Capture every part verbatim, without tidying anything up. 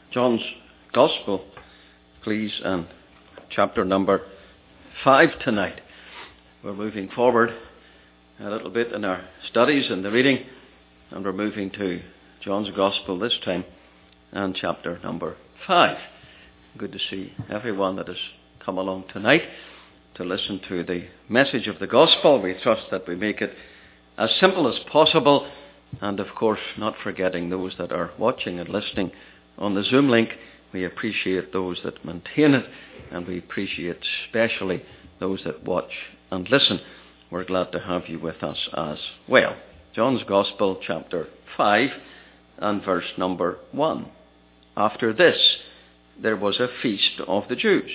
John's Gospel, please, and chapter number five tonight. We're moving forward a little bit in our studies and the reading, and we're moving to John's Gospel this time, and chapter number five. Good to see everyone that has come along tonight to listen to the message of the Gospel. We trust that we make it as simple as possible, and of course not forgetting those that are watching and listening on the Zoom link. We appreciate those that maintain it, and we appreciate especially those that watch and listen. We're glad to have you with us as well. John's Gospel, chapter five, and verse number one. After this, there was a feast of the Jews,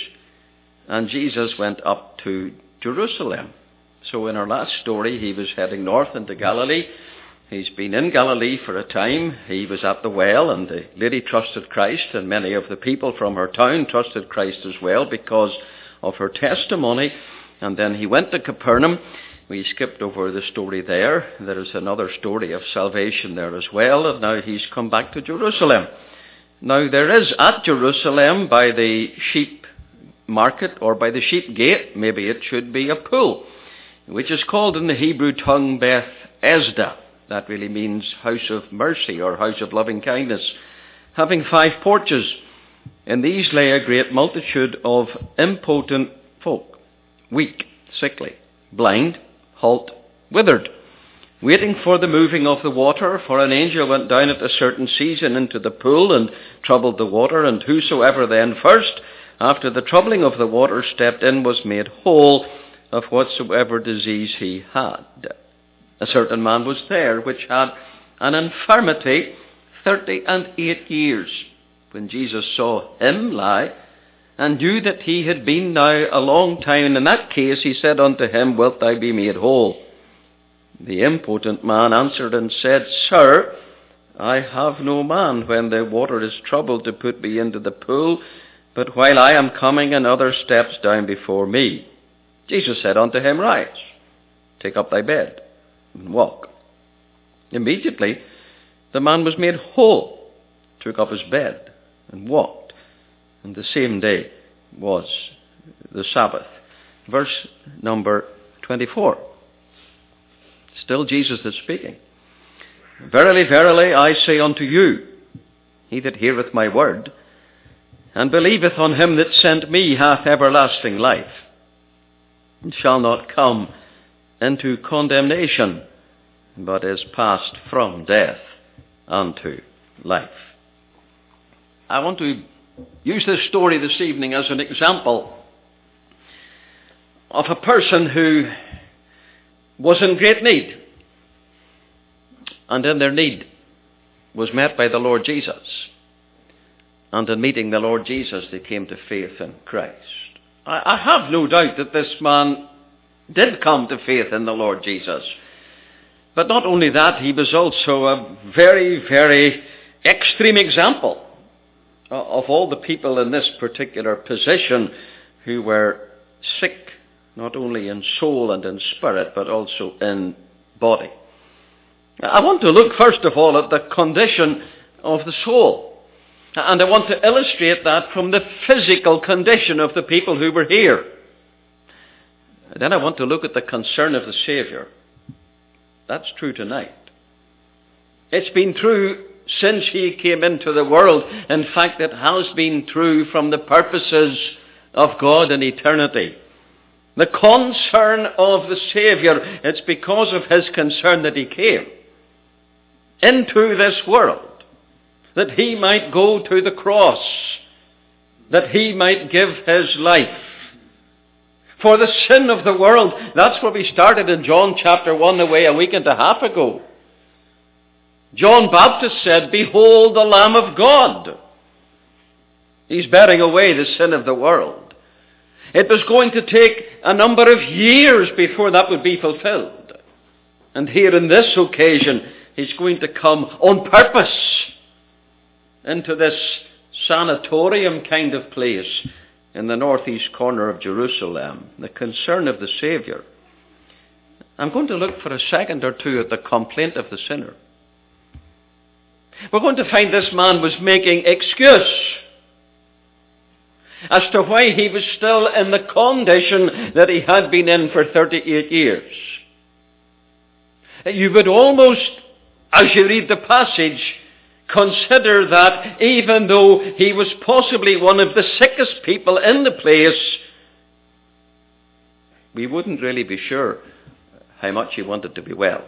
and Jesus went up to Jerusalem. So in our last story, he was heading north into Galilee. He's been in Galilee for a time. He was at the well, and the lady trusted Christ, and many of the people from her town trusted Christ as well because of her testimony. And then he went to Capernaum. We skipped over the story there. There is another story of salvation there as well, and now he's come back to Jerusalem. Now there is at Jerusalem, by the sheep market, or by the sheep gate, maybe it should be a pool, which is called in the Hebrew tongue Beth Esda. That really means house of mercy or house of loving kindness, having five porches. In these lay a great multitude of impotent folk, weak, sickly, blind, halt, withered, waiting for the moving of the water. For an angel went down at a certain season into the pool and troubled the water, and whosoever then first, after the troubling of the water, stepped in was made whole of whatsoever disease he had. A certain man was there which had an infirmity thirty and eight years. When Jesus saw him lie, and knew that he had been now a long time in that case, he said unto him, Wilt thou be made whole? The impotent man answered and said, Sir, I have no man when the water is troubled to put me into the pool, but while I am coming, another steps down before me. Jesus said unto him, Rise, take up thy bed, and walk. Immediately the man was made whole, took up his bed, and walked. And the same day was the Sabbath. Verse number twenty-four. Still Jesus is speaking. Verily, verily, I say unto you, he that heareth my word, and believeth on him that sent me, hath everlasting life, and shall not come into condemnation, but is passed from death unto life. I want to use this story this evening as an example of a person who was in great need, and in their need was met by the Lord Jesus. And in meeting the Lord Jesus, they came to faith in Christ. I, I have no doubt that this man did come to faith in the Lord Jesus. But not only that, he was also a very, very extreme example of all the people in this particular position who were sick, not only in soul and in spirit, but also in body. I want to look first of all at the condition of the soul. And I want to illustrate that from the physical condition of the people who were here. And then I want to look at the concern of the Saviour. That's true tonight. It's been true since he came into the world. In fact, it has been true from the purposes of God in eternity. The concern of the Saviour, it's because of his concern that he came into this world, that he might go to the cross, that he might give his life for the sin of the world. That's where we started in John chapter one away a week and a half ago. John Baptist said, Behold the Lamb of God. He's bearing away the sin of the world. It was going to take a number of years before that would be fulfilled. And here in this occasion, he's going to come on purpose into this sanatorium kind of place in the northeast corner of Jerusalem, the concern of the Saviour. I'm going to look for a second or two at the complaint of the sinner. we're going to find this man was making excuse as to why he was still in the condition that he had been in for thirty-eight years. You would almost, as you read the passage, consider that even though he was possibly one of the sickest people in the place, we wouldn't really be sure how much he wanted to be well.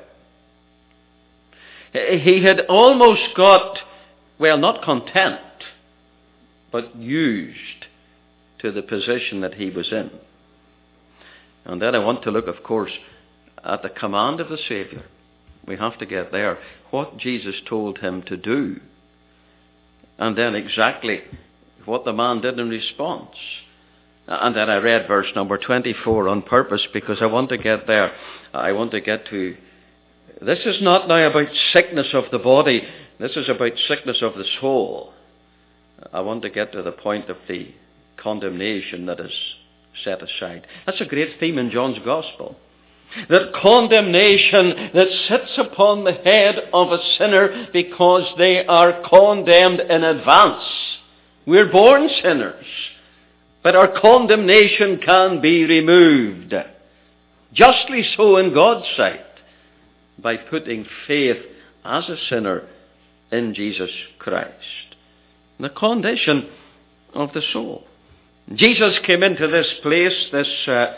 He had almost got, well, not content, but used to the position that he was in. And then I want to look, of course, at the command of the Saviour. We have to get there. What Jesus told him to do. And then exactly what the man did in response. And then I read verse number twenty-four on purpose because I want to get there. I want to get to... This is not now about sickness of the body. This is about sickness of the soul. I want to get to the point of the condemnation that is set aside. That's a great theme in John's Gospel. That condemnation that sits upon the head of a sinner because they are condemned in advance. We're born sinners, but our condemnation can be removed. Justly so in God's sight, by putting faith as a sinner in Jesus Christ. The condition of the soul. Jesus came into this place, this uh,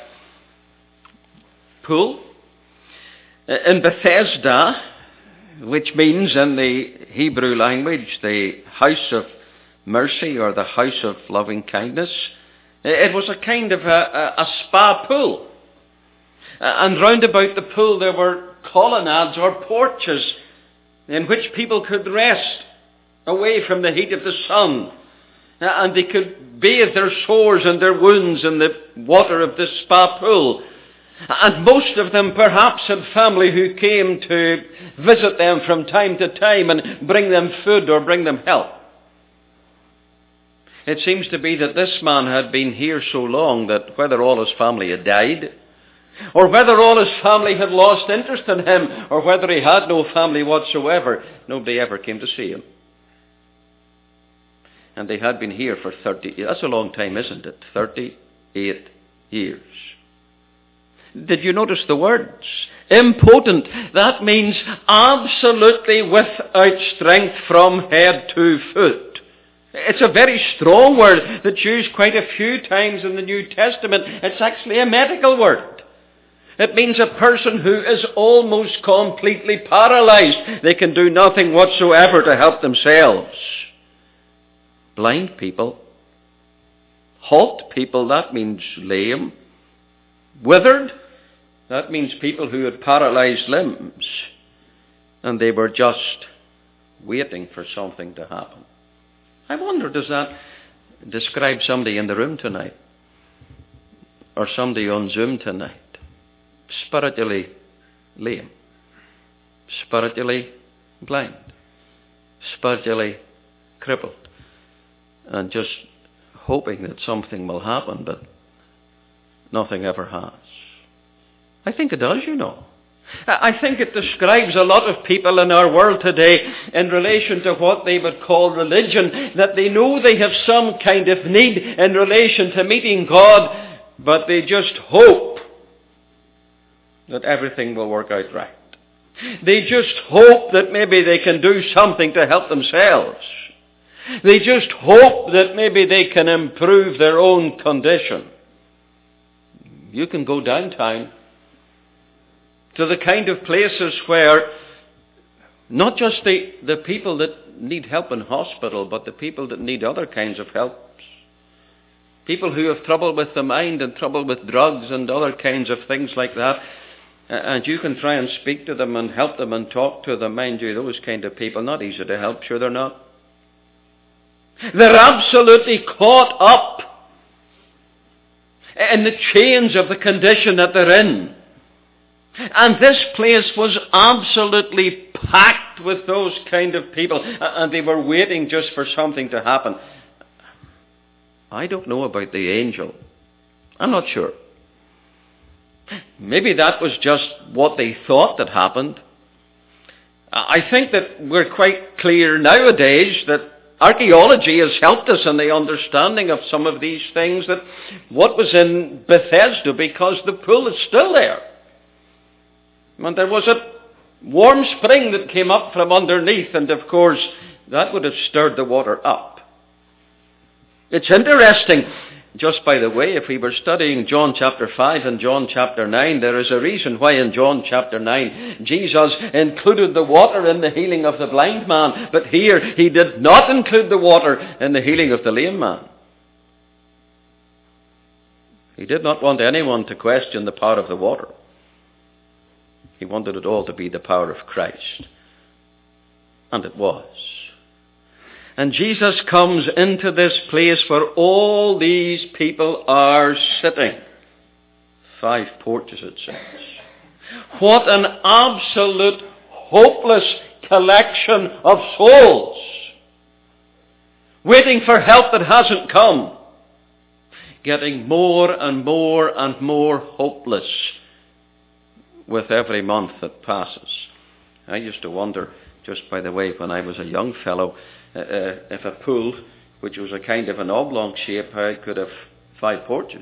pool in Bethesda, which means in the Hebrew language the house of mercy or the house of loving kindness. It was a kind of a, a, a spa pool. And round about the pool there were colonnades or porches in which people could rest away from the heat of the sun. And they could bathe their sores and their wounds in the water of this spa pool. And most of them perhaps had family who came to visit them from time to time and bring them food or bring them help. It seems to be that this man had been here so long that whether all his family had died, or whether all his family had lost interest in him, or whether he had no family whatsoever, nobody ever came to see him. And they had been here for thirty years. That's a long time, isn't it? thirty-eight years. Did you notice the words? Impotent. That means absolutely without strength from head to foot. It's a very strong word that's used quite a few times in the New Testament. It's actually a medical word. It means a person who is almost completely paralyzed. They can do nothing whatsoever to help themselves. Blind people. Halt people, that means lame. Withered, that means people who had paralyzed limbs. And they were just waiting for something to happen. I wonder, does that describe somebody in the room tonight? Or somebody on Zoom tonight? Spiritually lame. Spiritually blind. Spiritually crippled. And just hoping that something will happen, but nothing ever has. I think it does, you know. I think it describes a lot of people in our world today in relation to what they would call religion, that they know they have some kind of need in relation to meeting God, but they just hope that everything will work out right. They just hope that maybe they can do something to help themselves. They just hope that maybe they can improve their own condition. You can go downtown to the kind of places where not just the, the people that need help in hospital, but the people that need other kinds of help. People who have trouble with the mind and trouble with drugs and other kinds of things like that. And you can try and speak to them and help them and talk to them. Mind you, those kind of people, not easy to help. Sure they're not. They're absolutely caught up in the chains of the condition that they're in. And this place was absolutely packed with those kind of people. And they were waiting just for something to happen. I don't know about the angel. I'm not sure. Maybe that was just what they thought that happened. I think that we're quite clear nowadays that archaeology has helped us in the understanding of some of these things, that what was in Bethesda, because the pool is still there. And there was a warm spring that came up from underneath, and of course that would have stirred the water up. It's interesting, just by the way, if we were studying John chapter five and John chapter nine, there is a reason why in John chapter nine Jesus included the water in the healing of the blind man, but here he did not include the water in the healing of the lame man. He did not want anyone to question the power of the water. He wanted it all to be the power of Christ. And it was. And Jesus comes into this place where all these people are sitting. Five porches, it says. What an absolute hopeless collection of souls, waiting for help that hasn't come, getting more and more and more hopeless with every month that passes. I used to wonder, just by the way, when I was a young fellow, uh, uh, if a pool, which was a kind of an oblong shape, how it could have five porches.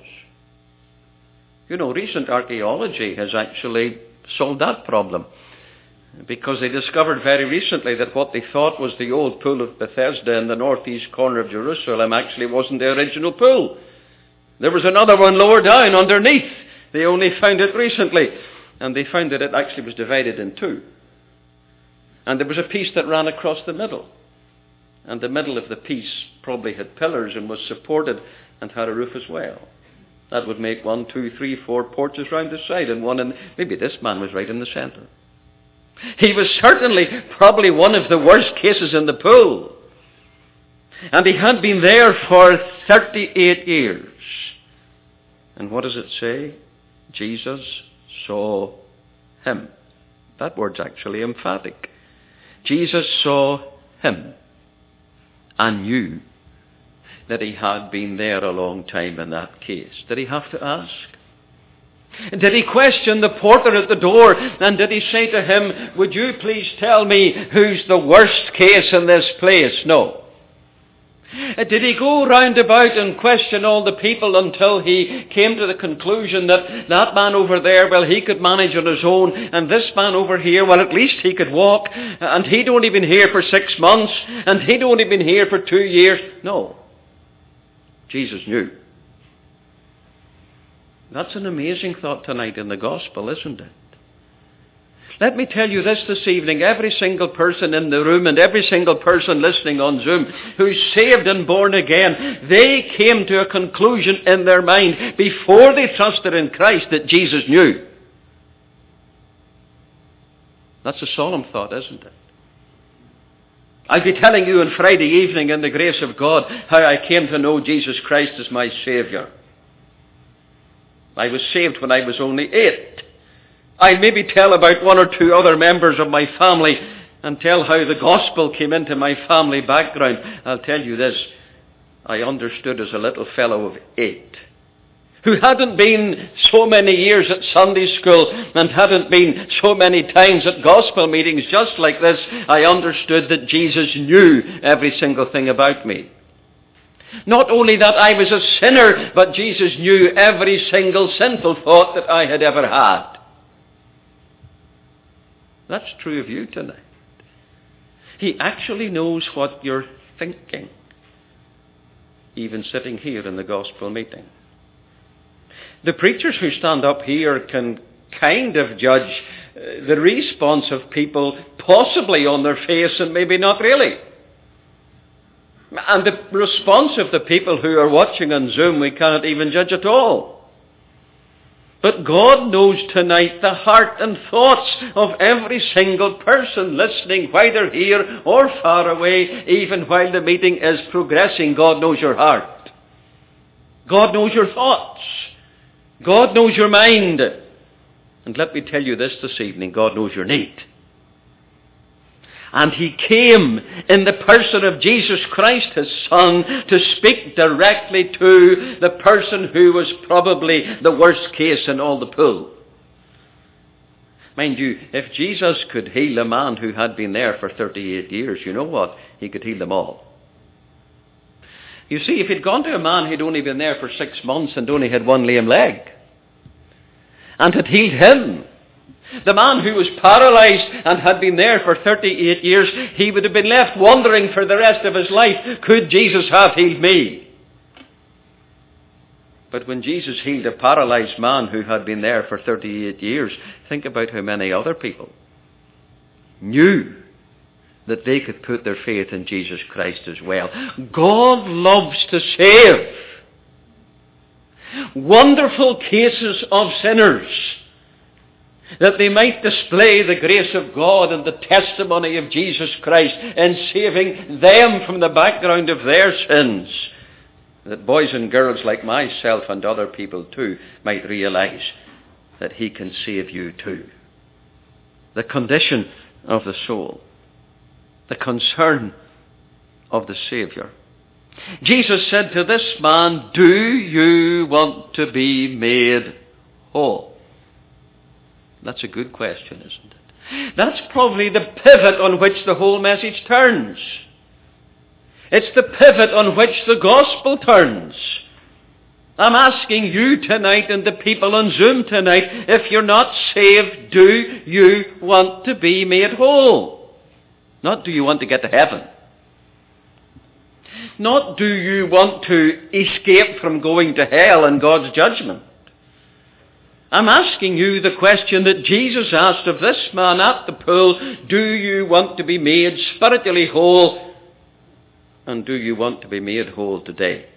You know, recent archaeology has actually solved that problem, because they discovered very recently that what they thought was the old pool of Bethesda in the northeast corner of Jerusalem actually wasn't the original pool. There was another one lower down underneath. They only found it recently. And they found that it actually was divided in two. And there was a piece that ran across the middle. And the middle of the piece probably had pillars and was supported and had a roof as well. That would make one, two, three, four porches round the side, and one in... Maybe this man was right in the centre. He was certainly probably one of the worst cases in the pool. And he had been there for thirty-eight years. And what does it say? Jesus saw him. That word's actually emphatic. Jesus saw him and knew that he had been there a long time in that case. Did he have to ask? Did he question the porter at the door, and did he say to him, would you please tell me who's the worst case in this place? No. Did he go round about and question all the people until he came to the conclusion that that man over there, well, he could manage on his own, and this man over here, well, at least he could walk, and he'd only been here for six months, and he'd only been here for two years? No. Jesus knew. That's an amazing thought tonight in the gospel, isn't it? Let me tell you this this evening, every single person in the room and every single person listening on Zoom who's saved and born again, they came to a conclusion in their mind before they trusted in Christ that Jesus knew. That's a solemn thought, isn't it? I'll be telling you on Friday evening in the grace of God how I came to know Jesus Christ as my Saviour. I was saved when I was only eight. I'll maybe tell about one or two other members of my family and tell how the gospel came into my family background. I'll tell you this, I understood as a little fellow of eight, who hadn't been so many years at Sunday school and hadn't been so many times at gospel meetings just like this. I understood that Jesus knew every single thing about me. Not only that I was a sinner, but Jesus knew every single sinful thought that I had ever had. That's true of you tonight. He actually knows what you're thinking, even sitting here in the gospel meeting. The preachers who stand up here can kind of judge the response of people, possibly on their face and maybe not really. And the response of the people who are watching on Zoom, we cannot even judge at all. But God knows tonight the heart and thoughts of every single person listening, whether here or far away, even while the meeting is progressing. God knows your heart. God knows your thoughts. God knows your mind. And let me tell you this this evening, God knows your need. And he came in the person of Jesus Christ, his Son, to speak directly to the person who was probably the worst case in all the pool. Mind you, if Jesus could heal a man who had been there for thirty-eight years, you know what? He could heal them all. You see, if he'd gone to a man who'd only been there for six months and only had one lame leg, and had healed him, the man who was paralyzed and had been there for thirty-eight years, he would have been left wondering for the rest of his life, could Jesus have healed me? But when Jesus healed a paralyzed man who had been there for thirty-eight years, think about how many other people knew that they could put their faith in Jesus Christ as well. God loves to save. Wonderful cases of sinners, that they might display the grace of God and the testimony of Jesus Christ in saving them from the background of their sins, that boys and girls like myself and other people too might realize that he can save you too. The condition of the soul, the concern of the Saviour. Jesus said to this man, do you want to be made whole? That's a good question, isn't it? That's probably the pivot on which the whole message turns. It's the pivot on which the gospel turns. I'm asking you tonight and the people on Zoom tonight, if you're not saved, do you want to be made whole? Not do you want to get to heaven. Not do you want to escape from going to hell and God's judgment. I'm asking you the question that Jesus asked of this man at the pool, do you want to be made spiritually whole? And do you want to be made whole today?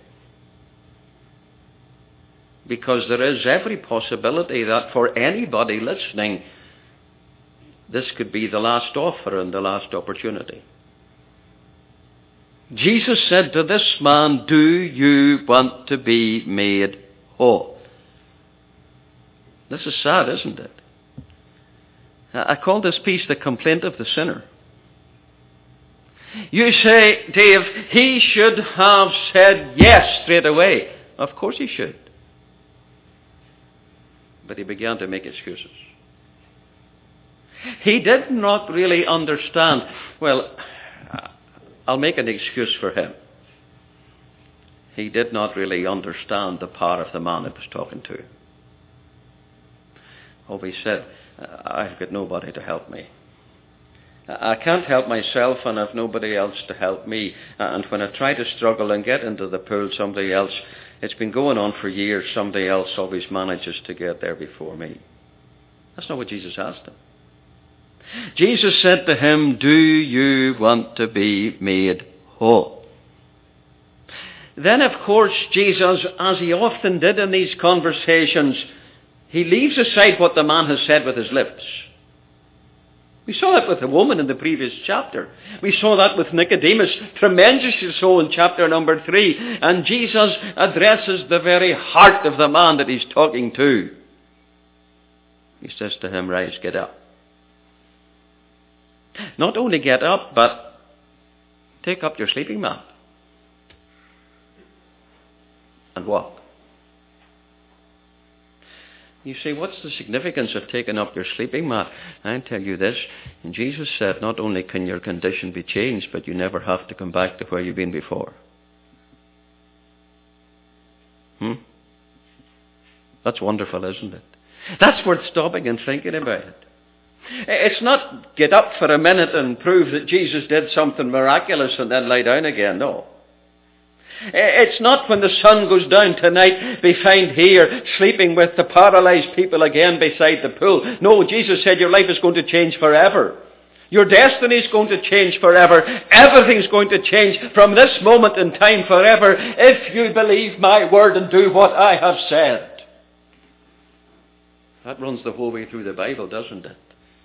Because there is every possibility that for anybody listening, this could be the last offer and the last opportunity. Jesus said to this man, do you want to be made whole? This is sad, isn't it? I call this piece the complaint of the sinner. You say, Dave, he should have said yes straight away. Of course he should. But he began to make excuses. He did not really understand. Well, I'll make an excuse for him. He did not really understand the power of the man he was talking to. Oh, he said, I've got nobody to help me. I can't help myself and I've nobody else to help me. And when I try to struggle and get into the pool, somebody else, it's been going on for years, somebody else always manages to get there before me. That's not what Jesus asked him. Jesus said to him, do you want to be made whole? Then, of course, Jesus, as he often did in these conversations, he leaves aside what the man has said with his lips. We saw that with the woman in the previous chapter. We saw that with Nicodemus, tremendously so in chapter number three. And Jesus addresses the very heart of the man that he's talking to. He says to him, rise, get up. Not only get up, but take up your sleeping mat and walk. You say, what's the significance of taking up your sleeping mat? I'll tell you this. And Jesus said, not only can your condition be changed, but you never have to come back to where you've been before. Hmm? That's wonderful, isn't it? That's worth stopping and thinking about it. It's not get up for a minute and prove that Jesus did something miraculous and then lie down again. No. It's not when the sun goes down tonight be found here sleeping with the paralyzed people again beside the pool. No, Jesus said your life is going to change forever. Your destiny is going to change forever. Everything's going to change from this moment in time forever if you believe my word and do what I have said. That runs the whole way through the Bible, doesn't it?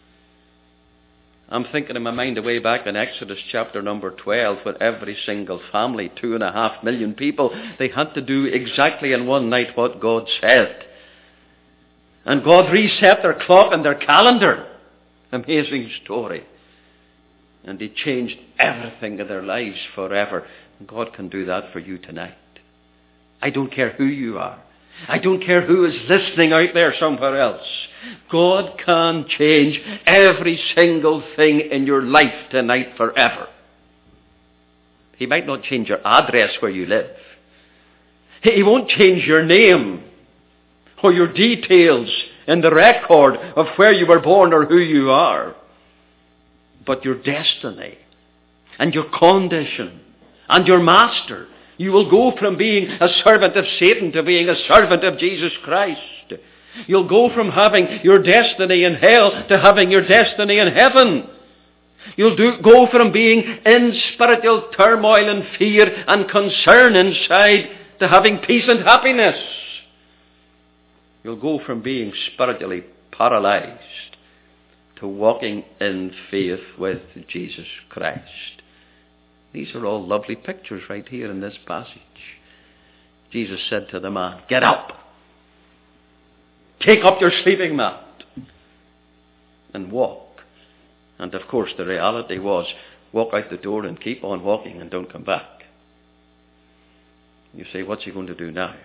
I'm thinking in my mind way back in Exodus chapter number twelve, when every single family, two and a half million people, they had to do exactly in one night what God said. And God reset their clock and their calendar. Amazing story. And He changed everything in their lives forever. And God can do that for you tonight. I don't care who you are. I don't care who is listening out there somewhere else. God can change every single thing in your life tonight forever. He might not change your address where you live. He won't change your name or your details in the record of where you were born or who you are. But your destiny and your condition and your master. You will go from being a servant of Satan to being a servant of Jesus Christ. You'll go from having your destiny in hell to having your destiny in heaven. You'll do, go from being in spiritual turmoil and fear and concern inside to having peace and happiness. You'll go from being spiritually paralyzed to walking in faith with Jesus Christ. These are all lovely pictures right here in this passage. Jesus said to the man, "Get up. Take up your sleeping mat and walk." And of course the reality was, walk out the door and keep on walking and don't come back. You say, what's he going to do now?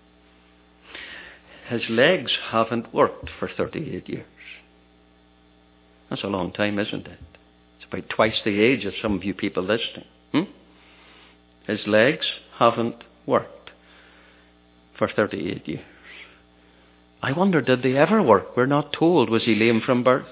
His legs haven't worked for thirty-eight years. That's a long time, isn't it? It's about twice the age of some of you people listening. Hmm? His legs haven't worked for thirty-eight years. I wonder, did they ever work? We're not told. Was he lame from birth?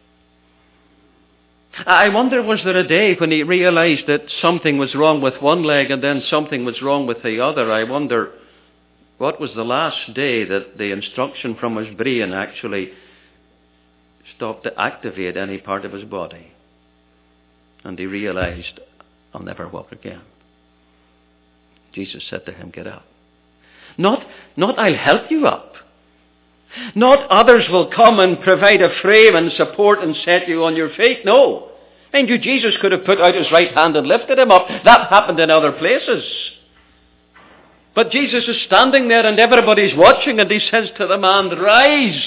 I wonder, was there a day when he realized that something was wrong with one leg and then something was wrong with the other? I wonder, what was the last day that the instruction from his brain actually stopped to activate any part of his body? And he realized, I'll never walk again. Jesus said to him, get up. Not, not I'll help you up. Not others will come and provide a frame and support and set you on your feet. No. Mind you, Jesus could have put out his right hand and lifted him up. That happened in other places. But Jesus is standing there and everybody's watching, and he says to the man, rise.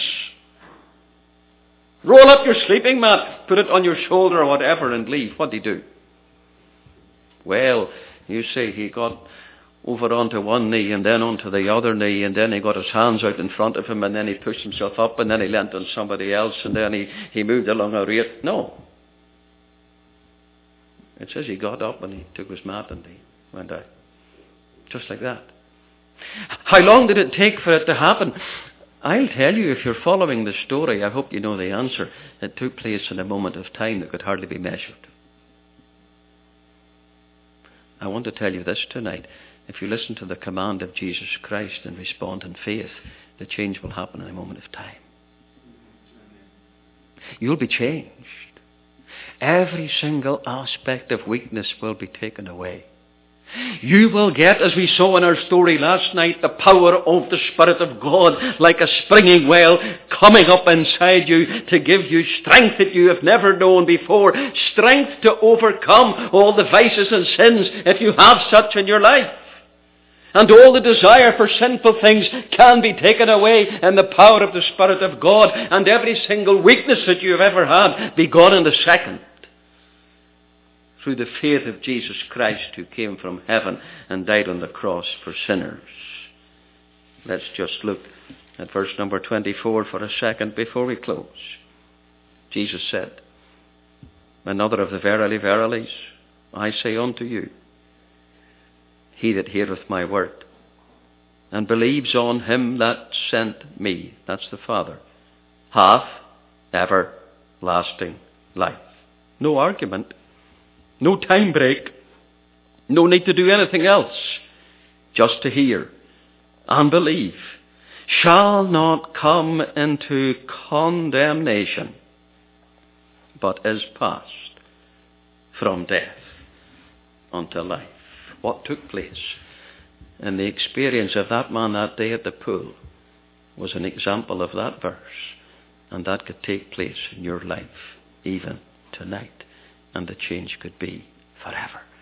Roll up your sleeping mat, put it on your shoulder or whatever and leave. What did he do? Well, you say he got over onto one knee and then onto the other knee, and then he got his hands out in front of him, and then he pushed himself up, and then he leant on somebody else, and then he, he moved along a rate. No. It says he got up and he took his mat and he went out. Just like that. How long did it take for it to happen? I'll tell you, if you're following the story, I hope you know the answer. It took place in a moment of time that could hardly be measured. I want to tell you this tonight. If you listen to the command of Jesus Christ and respond in faith, the change will happen in a moment of time. You'll be changed. Every single aspect of weakness will be taken away. You will get, as we saw in our story last night, the power of the Spirit of God like a springing well coming up inside you to give you strength that you have never known before. Strength to overcome all the vices and sins if you have such in your life. And all the desire for sinful things can be taken away in the power of the Spirit of God. And every single weakness that you have ever had be gone in a second. Through the faith of Jesus Christ, who came from heaven and died on the cross for sinners. Let's just look at verse number twenty-four for a second before we close. Jesus said, another of the verily, verilies, I say unto you, he that heareth my word and believes on him that sent me, that's the Father, hath everlasting life. No argument. No time break. No need to do anything else. Just to hear and believe. Shall not come into condemnation, but is passed from death unto life. What took place in the experience of that man that day at the pool was an example of that verse. And that could take place in your life even tonight. And the change could be forever.